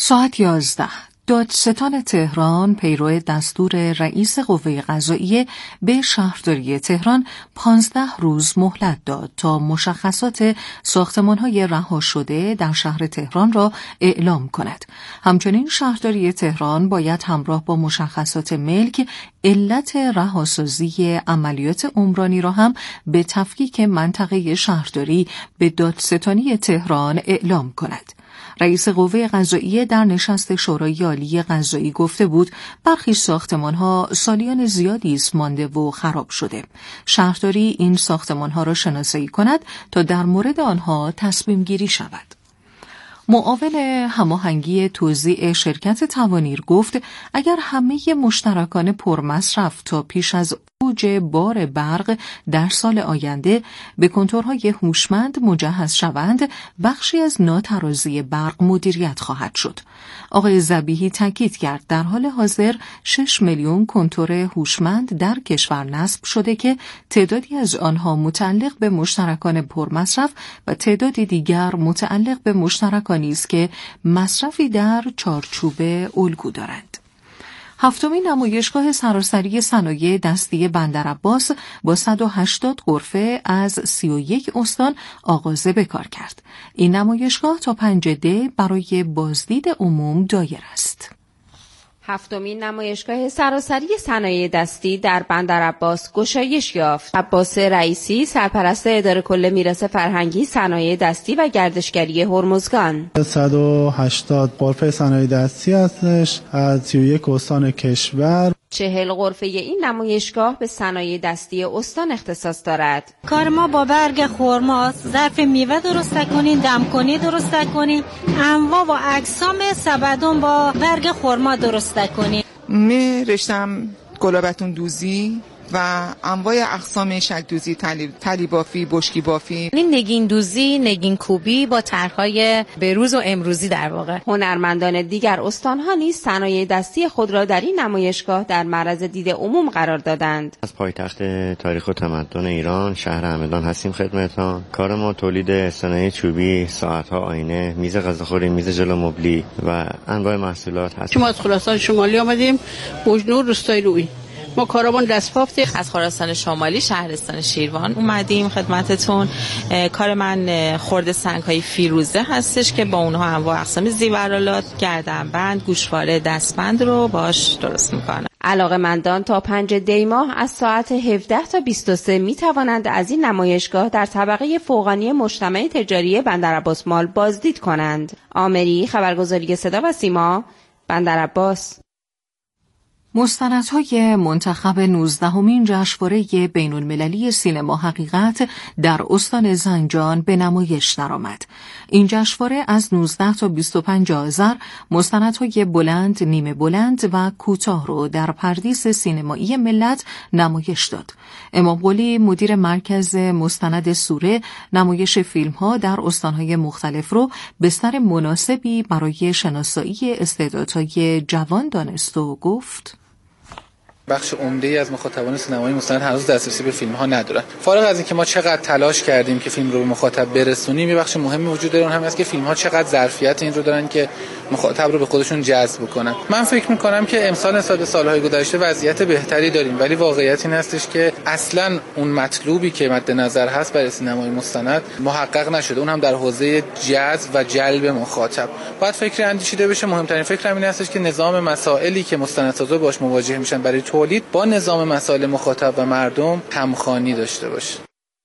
ساعت 11 دادستان تهران پیرو دستور رئیس قوه قضاییه به شهرداری تهران 15 روز مهلت داد تا مشخصات ساختمان‌های رها شده در شهر تهران را اعلام کند. همچنین شهرداری تهران باید همراه با مشخصات ملک علت رهاسازی عملیات عمرانی را هم به تفکیک منطقه شهرداری به دادستانی تهران اعلام کند. رئیس قوه قضاییه در نشست شورای عالی قضایی گفته بود برخی ساختمان‌ها سالیان زیادی است مانده و خراب شده. شهرداری این ساختمان‌ها را شناسایی کند تا در مورد آنها تصمیم گیری شود. معاون هماهنگی توزیع شرکت توانیر گفت اگر همه مشترکان پرمصرف تا پیش از اوج بار برق در سال آینده به کنتورهای هوشمند مجهز شوند، بخشی از ناترازی برق مدیریت خواهد شد. آقای ذبیحی تاکید کرد در حال حاضر 6 میلیون کنتور هوشمند در کشور نصب شده که تعدادی از آنها متعلق به مشترکان پرمصرف و تعدادی دیگر متعلق به مشترکانی است که مصرفی در چارچوب الگو دارند. هفتمین نمایشگاه سراسری صنایع دستی بندرعباس با 180 غرفه از 31 استان آغاز به کار کرد. این نمایشگاه تا 5 دی برای بازدید عموم دایر است. هفتمین نمایشگاه سراسری صنایع دستی در بندرعباس گشایش یافت. عباس رئیسی، سرپرست اداره کل میراث فرهنگی صنایع دستی و گردشگری هرمزگان: 180 غرفه صنایع دستی هستش از 31 استان کشور. 40 غرفه این نمایشگاه به صنایع دستی استان اختصاص دارد. کار ما با برگ خرما، ظرف میوه درست کنیم، دمکنی درست کنیم، انواع و اقسام سبدون با برگ خرما درست کنیم. می رشتم گلابتون دوزی و انواع اقسام شک دوزی، تلی بافی، بشکی بافی، نگین دوزی، نگین کوبی با طرح‌های بروز و امروزی در واقع. هنرمندان دیگر استان‌ها نیز صنایع دستی خود را در این نمایشگاه در معرض دید عموم قرار دادند. از پایتخت تاریخ و تمدن ایران شهر همدان هستیم خدمتتان. کار ما تولید صنایع چوبی، ساعت‌ها، آینه، میز غذاخوری، میز جلو مبلی و انواع محصولات هست. ما از خراسان شمالی آمدیم، بوجنور روستای روئی. ما کارمون دست‌بافته. از خراسان شمالی شهرستان شیروان اومدیم خدمتتون. کار من خرده سنگ‌های فیروزه هستش که با اونها انواع اقسام زیورالات، گردنبند، گوشواره، دستبند رو باش درست میکنم. علاقه‌مندان تا 5 دی ماه از ساعت 17 تا 23 می توانند از این نمایشگاه در طبقه فوقانی مجتمع تجاری بندرعباس مال بازدید کنند. آمری، خبرگزاری صدا و سیما، بندرعباس. مستندهای منتخب 19مین جشنواره بین‌المللی سینما حقیقت در استان زنجان به نمایش درآمد. این جشنواره از 19 تا 25 آذر مستندهای بلند، نیمه بلند و کوتاه رو در پردیس سینمایی ملت نمایش داد. امام قلی مدیر مرکز مستند سوره نمایش فیلم‌ها در استانهای مختلف رو بستر مناسبی برای شناسایی استعدادهای جوان دانست و گفت: بخش عمده‌ای از مخاطبان سینمایی مستند هنوز دسترسی به فیلم‌ها ندارن. فارغ از اینکه ما چقدر تلاش کردیم که فیلم رو به مخاطب برسونیم، یه بخش مهمی وجود داره، اون هم است که فیلم‌ها چقدر ظرفیت این رو دارن که مخاطب رو به خودشون جذب کنن. من فکر می‌کنم که امسال نسبت به سال‌های گذشته وضعیت بهتری داریم، ولی واقعیت این هستش که اصلاً اون مطلوبی که مد نظر هست برای سینمای مستند محقق نشده، اون هم در حوزه جذب و جلب مخاطب. باید فکر اندیشیده بشه. مهمترین فکر این هستش که نظام مسائلی که مستندسازا باهاش مواجه میشن برای تولید با نظام مسائل مخاطب و مردم همخوانی داشته باشه.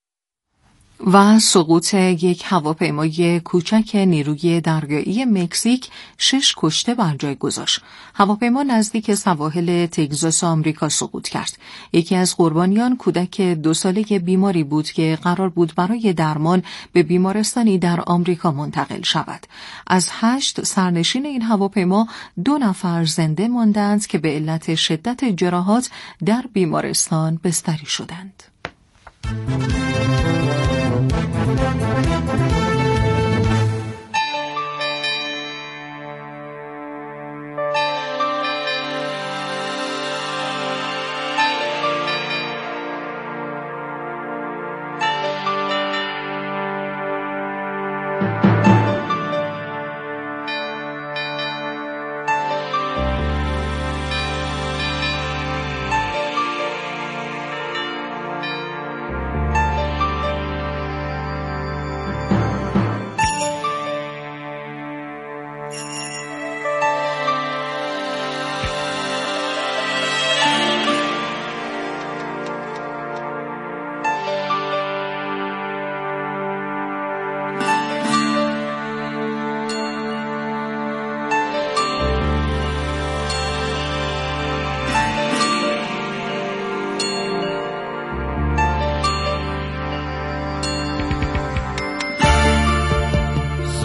و سقوط یک هواپیمای کوچک نیروی دریایی مکزیک 6 کشته بر جای گذاشت. هواپیما نزدیک سواحل تگزاس آمریکا سقوط کرد. یکی از قربانیان کودک 2 ساله بیماری بود که قرار بود برای درمان به بیمارستانی در آمریکا منتقل شود. از 8 سرنشین این هواپیما 2 نفر زنده ماندند که به علت شدت جراحات در بیمارستان بستری شدند.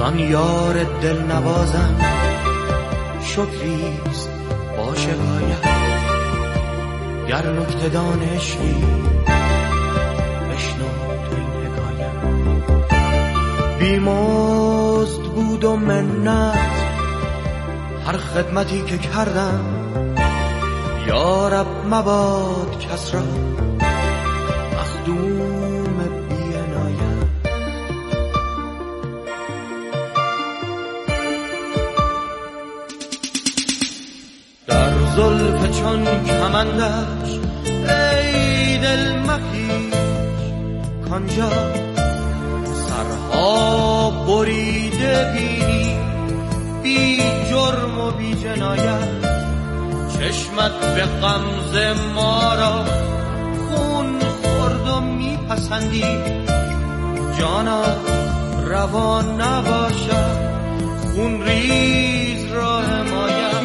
زان یار دل نوازم شکریست باشه باید گر نکته دانشی بشنو تو این حکایت بیمزد بود و منت هر خدمتی که کردم یا رب مباد کس را مخدوم بی عنایت در زلف چون کمندش ای دل مپیچ کانجا سرها بریده بینی بی جرم و بی جنایت چشمت به غمزه ما را خون خورد و میپسندی جانا روا نباشد خون ریز را حمایت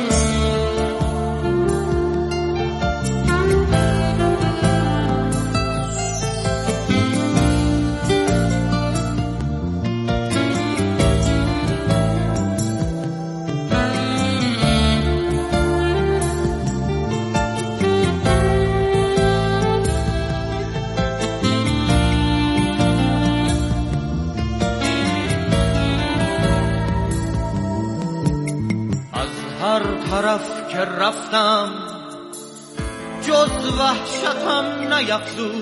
طرف که رفتم جز وحشتم نیفزود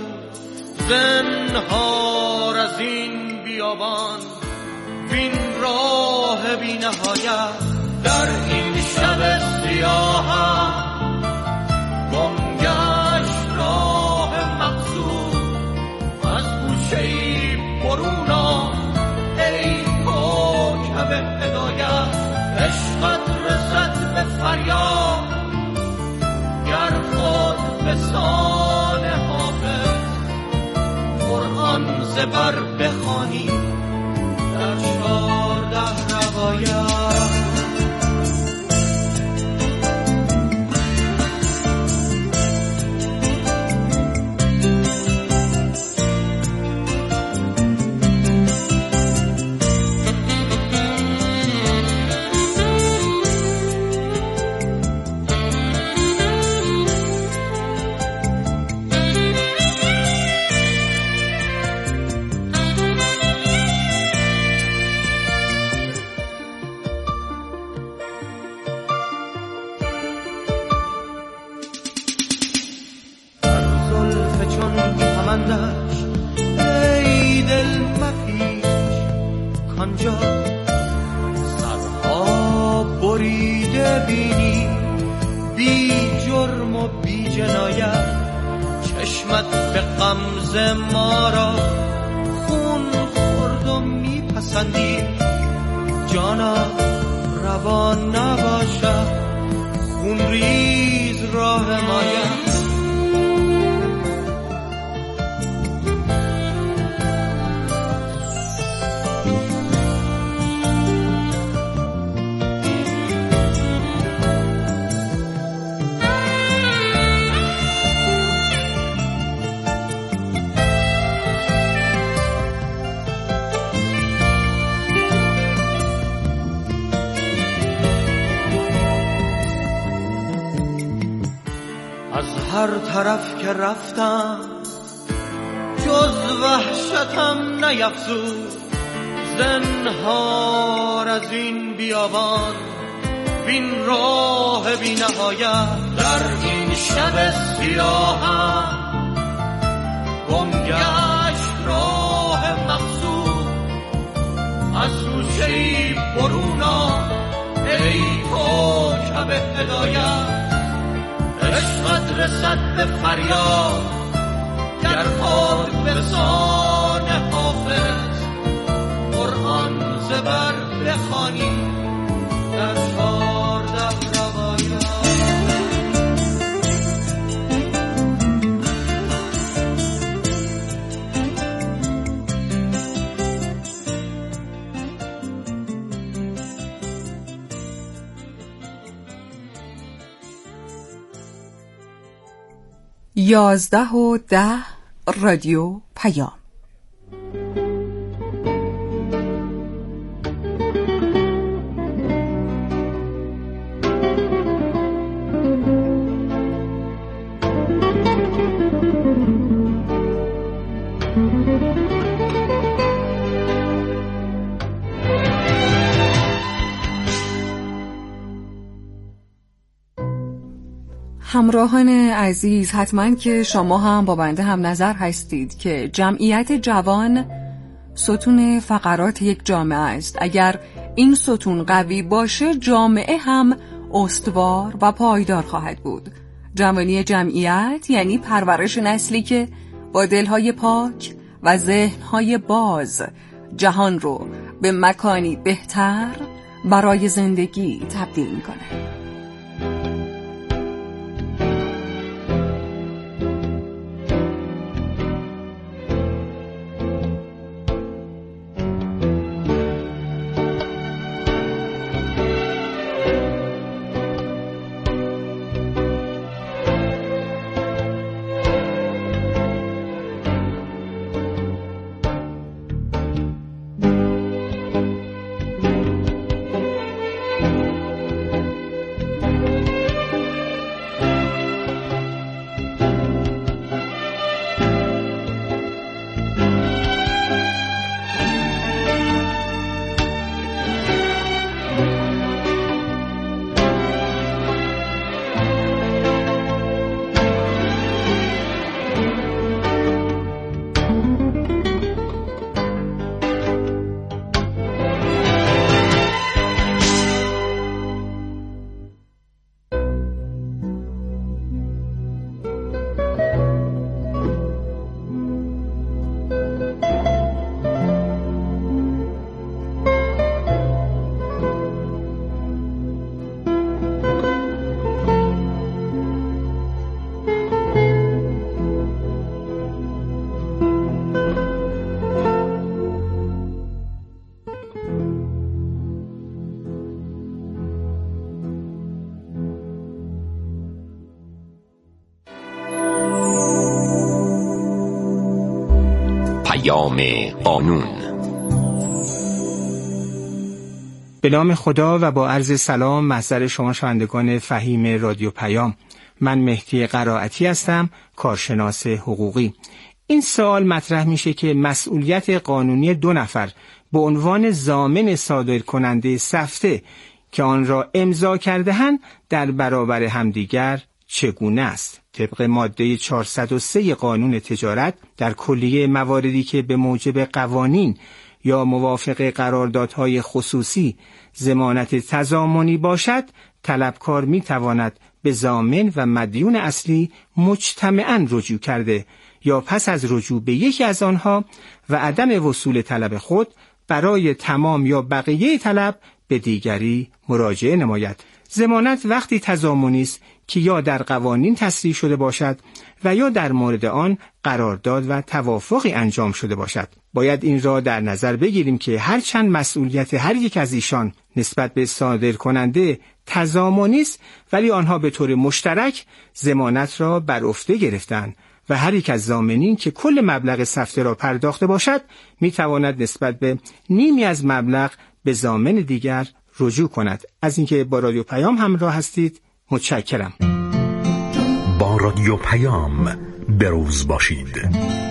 زنهار از این بیابان وین راه بی نهایت در این شب سیاهم گم گشت راه مقصود از گوشه‌ای برون آ ای کوکب هدایت عشقت رسد به فریاد گر خود به سان حافظ قرآن زبر بخوانی در 14 روایت ای دل مپیچ کانجا سرها بریده بینی بی جرم و بی جنایت چشمت به غمزه ما را خون خورد و میپسندی جانا روا نباشد خون ریز راه حمایت هر طرف که رفتم جز وحشتم نیفزود زنهار از این بیابان بین راه بی نهایت در این شب سیاهم گم گشت راه مقصود از گوشه‌ای برون آ ای کوکب هدایت عشقت رسد به فریاد گر خود به سان حافظ قرآن زبر بخوانی در 14 روایت یازده و 10 رادیو پیام. همراهان عزیز، حتما که شما هم با بنده هم نظر هستید که جمعیت جوان ستون فقرات یک جامعه است. اگر این ستون قوی باشه، جامعه هم استوار و پایدار خواهد بود. جوانی جمعیت یعنی پرورش نسلی که با دلهای پاک و ذهنهای باز جهان رو به مکانی بهتر برای زندگی تبدیل میکنه. قانون. به نام خدا و با عرض سلام محضر شما شنوندگان فهیم رادیو پیام. من مهدی قرائتی هستم، کارشناس حقوقی. این سوال مطرح میشه که مسئولیت قانونی دو نفر به عنوان ضامن صادر کننده سفته که آن را امضا کرده‌اند در برابر همدیگر چگونه است؟ طبق ماده 403 قانون تجارت در کلیه مواردی که به موجب قوانین یا موافق قراردادهای خصوصی ضمانت تضامنی باشد، طلبکار میتواند به ضامن و مدیون اصلی مجتمعاً رجوع کرده یا پس از رجوع به یکی از آنها و عدم وصول طلب خود برای تمام یا بقیه طلب به دیگری مراجعه نماید. ضمانت وقتی تضامنی است که یا در قوانین تصریح شده باشد و یا در مورد آن قرارداد و توافقی انجام شده باشد. باید این را در نظر بگیریم که هرچند مسئولیت هر یک از ایشان نسبت به صادر کننده تضامنی است، ولی آنها به طور مشترک ضمانت را بر عهده گرفتند و هر یک از ضامنین که کل مبلغ سفته را پرداخته باشد میتواند نسبت به نیمی از مبلغ به ضامن دیگر رجوع کند. از اینکه با رادیو پیام همراه هستید متشکرم. با رادیو پیام بروز باشید.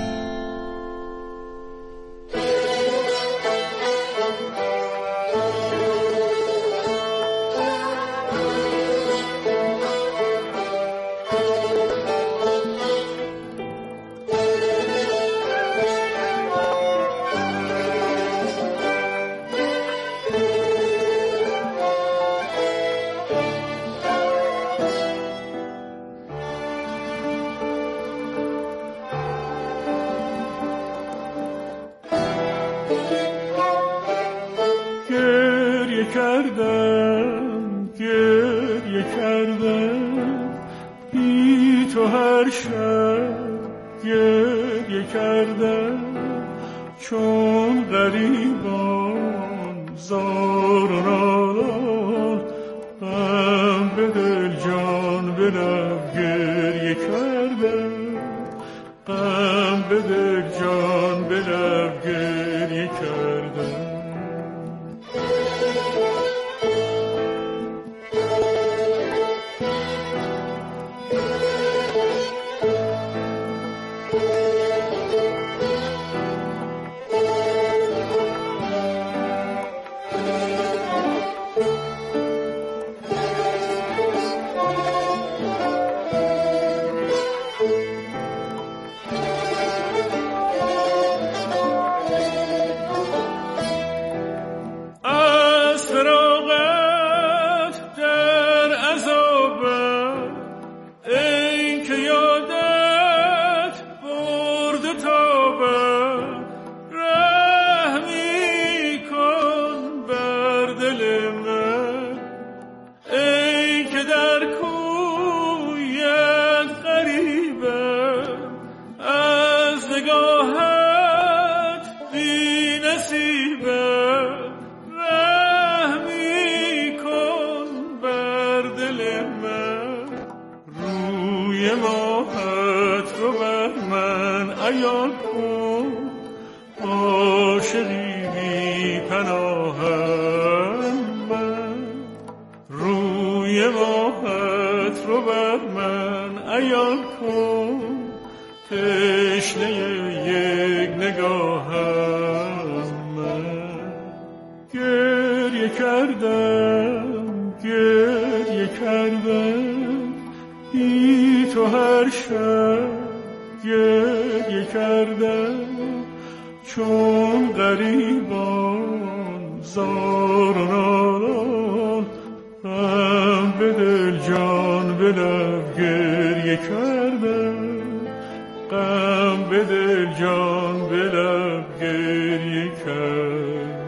گریه کردم بی تو هر شب گریه کردم چون غریبان زار و نالان غم به دل جان به لب گریه کردم غم به دل جان به لب گریه کردم. پناهم من، روی ماهت رو بر من عیان کن، تشنه یک نگاهم من. گریه کردم بی تو هر شب، گریه کردم چون غریبان زار و نالان. غم به دل جان به لب گریه کردم، غم به دل جان به لب گریه کردم.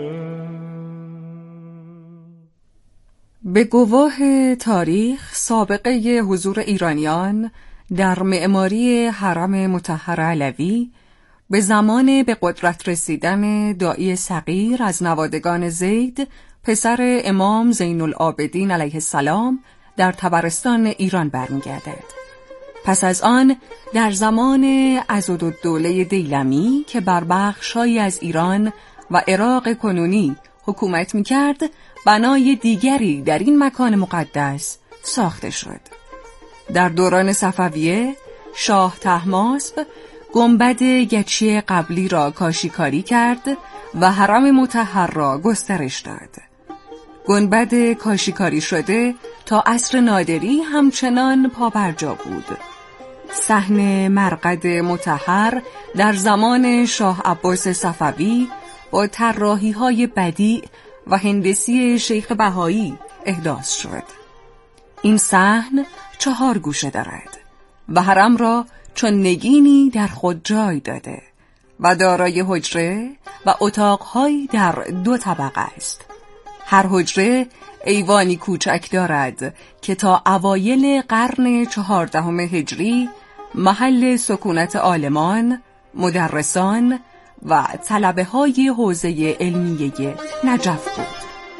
به گواه تاریخ سابقه حضور ایرانیان در معماری حرم مطهر علوی به زمان به قدرت رسیدن داعی صغیر از نوادگان زید پسر امام زین العابدین علیه السلام در طبرستان ایران برمیگردد. پس از آن در زمان عضدالدوله دیلمی که بر بخش‌هایی از ایران و عراق کنونی حکومت می‌کرد، بنای دیگری در این مکان مقدس ساخته شد. در دوران صفویه شاه طهماسب گنبد گچی قبلی را کاشیکاری کرد و حرم مطهر را گسترش داد. گنبد کاشیکاری شده تا عصر نادری همچنان پابرجا بود. صحن مرقد مطهر در زمان شاه عباس صفوی با طراحی‌های بدیع و هندسی شیخ بهایی احداث شد. این صحن 4 گوشه دارد و حرم را چون نگینی در خود جای داده و دارای حجره و اتاق‌هایی در 2 طبقه است. هر حجره ایوانی کوچک دارد که تا اوایل قرن 14 هجری محل سکونت عالمان، مدرسان و طلبه‌های حوزه علمیه نجف بود.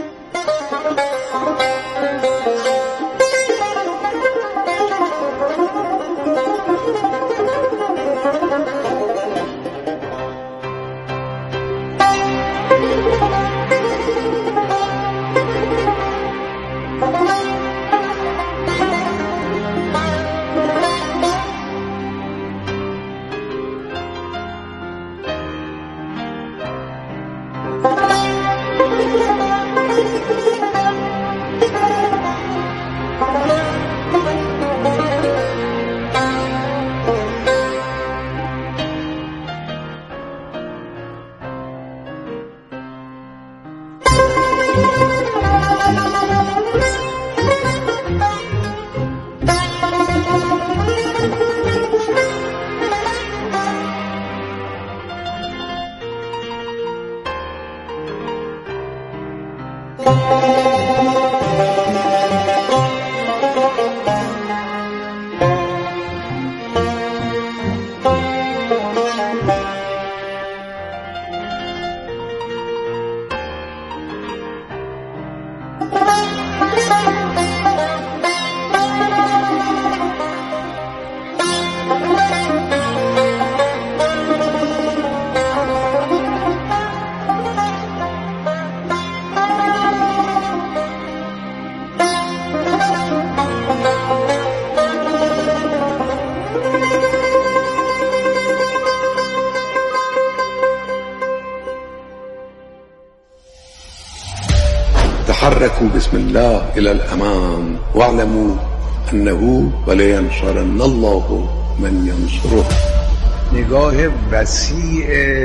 تحركوا بسم الله إلى الأمام واعلموا أنه ولينصرن الله من ينصره. نگاه وسیع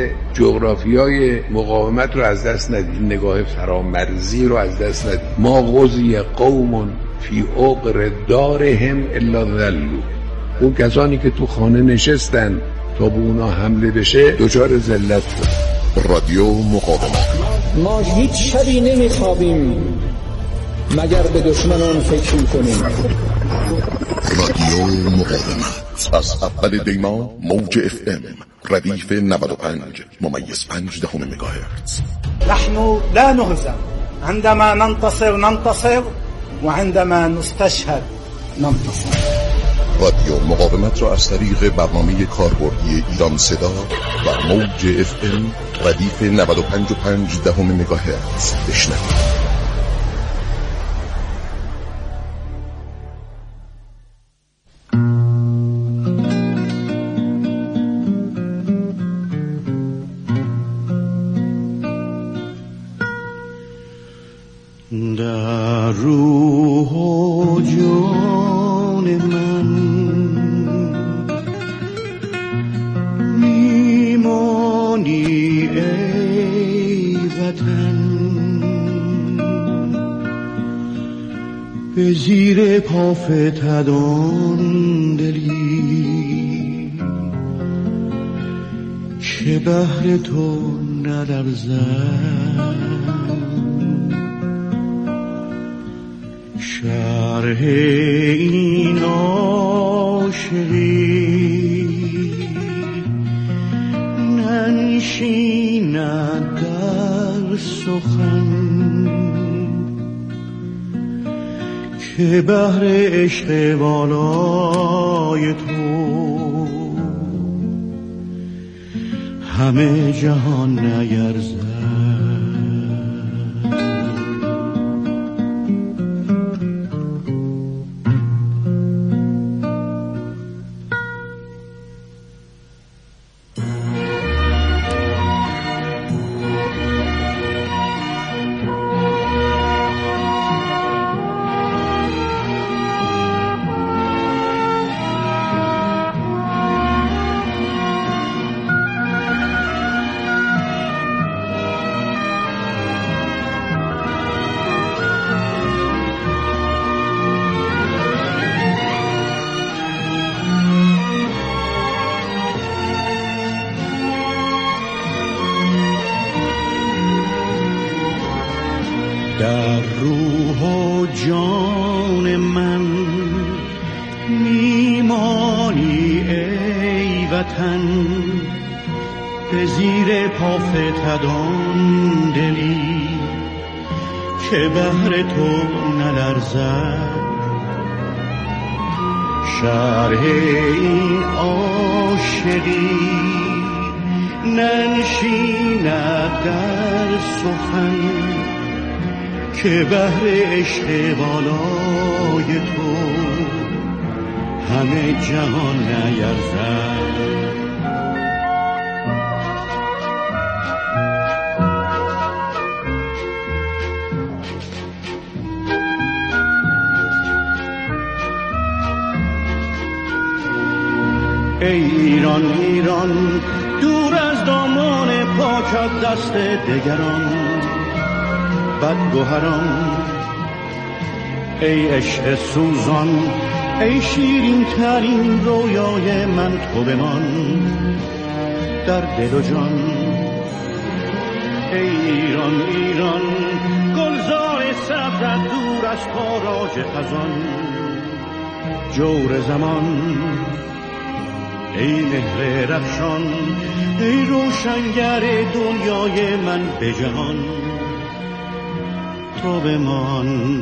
جغرافیای مقاومت رو از دست ندید، نگاه فرامرزی رو از دست ندید. ما غزی قوم فی عقر دارهم الا ذلوا. اون کسانی که تو خانه نشستن تا به اونا حمله بشه دچار ذلت شد. رادیو مقاومت. ما هیچ شبی نمیخوابیم مگر به دشمنان فکر کنیم. رادیو مقاومت از اول دیما موج FM ردیف 95.5 مگاهرتز. نحن لا نهزم عندما ننتصر و عندما نستشهد ننتصر. رادیو مقاومت را از طریق برنامه کاربردی ایران صدا و موج FM ردیف 95.5 مگاهرتز بشنوید. در روح و جان من میمانی ای وطن، به زیر پا فتدان دلی که بهر تو نلرزد. شرح این عاشقی ننشیند در سخن، که بهر عشق والای تو همه جهان نیرزد. در روح و جان من میمانی ای وطن، به زیر پا فتدان دلی که بهر تو نلرزد. شرح این عاشقی ننشیند در سخن، که بهر عشق بالای تو همه جهان نیرزد. ای ایران ایران، دور از دامان پاکت دست دگران بدگوهران، ای عشق سوزان، ای شیرین ترین رویای من تو بمان در دل و جان. ای ایران ایران، گلزار سبزت دور از تاراج خزان جور زمان. ای مهر رخشان، ای روشنگر دنیای من به جهان تو بمان.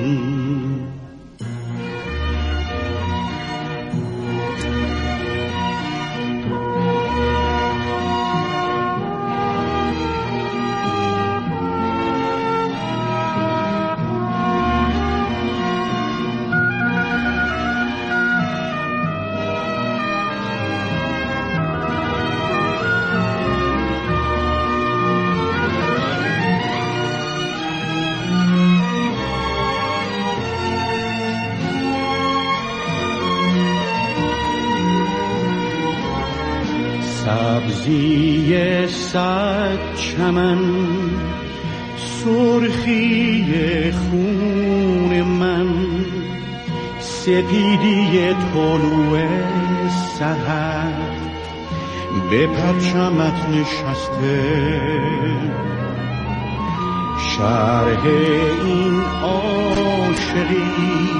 سبزی صد چمن، سرخی خون من، سپیدی طلوع سحر به پرچمت نشسته. شرح این عاشقی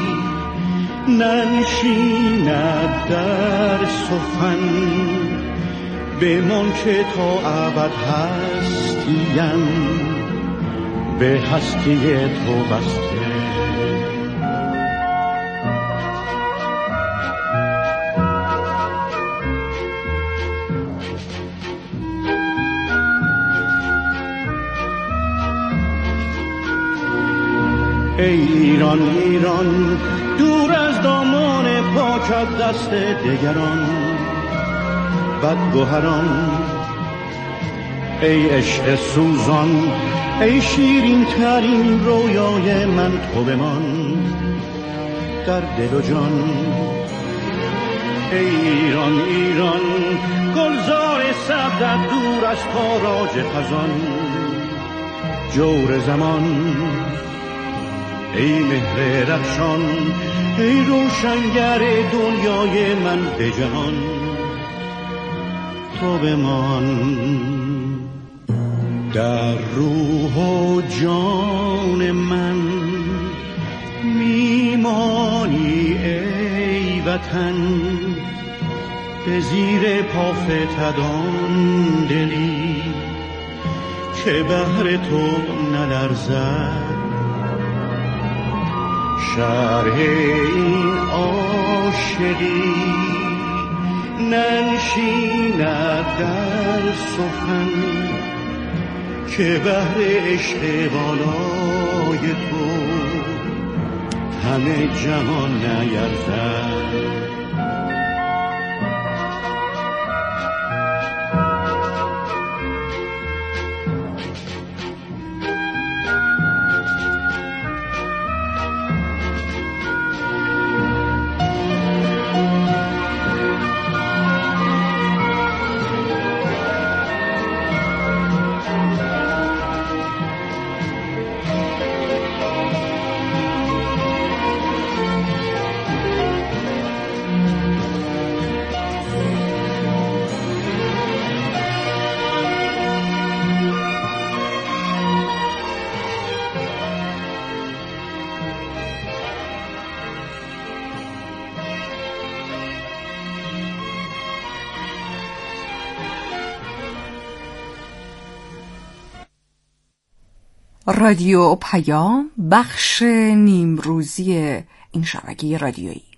ننشیند در سخن، بمان که تا ابد هستیم به هستی تو بسته. ای ایران ایران دور از دامان پاکت دست دگران بدگوهران، ای عشق سوزان ای شیرین ترین رویای من تو بمان در دل و جان. ای ایران ایران گلزار سبزت دور از تاراج خزان جور زمان، ای مهر رخشان ای روشنگر دنیای من به جهان تو بمان در روح و جان من میمانی ای وطن، به زیر پا فتدان دلی که بهر تو نلرزد. شرح این عاشقی ننشیند در سخن که بهر عشق بالای تو همه جهان نیرزد. رادیو پیام بخش نیمروزی این شبکه رادیویی.